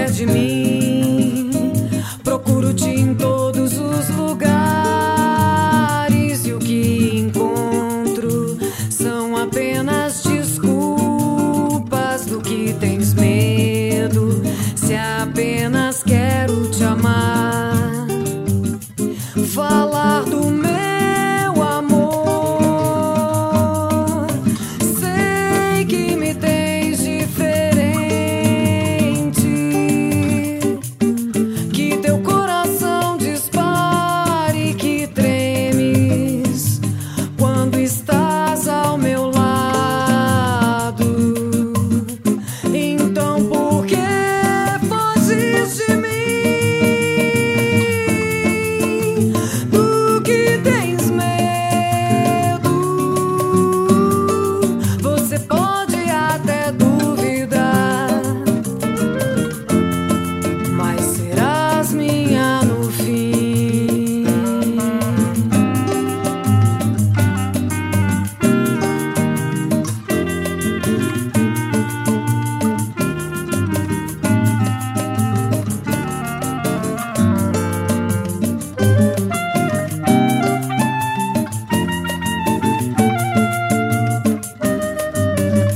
quer de mim. Procuro-te em todos os lugares e o que encontro são apenas desculpas do que tens medo. Se apenas quero te amar, falar do meu amor. Sei que me tens diferente, que teu coração dispare, que tremes quando estás ao meu lado. Então por que fugis de mim? Do que tens medo? Você pode até duvidar, mas serás minha no fim.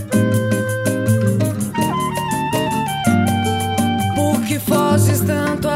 Por que foges tanto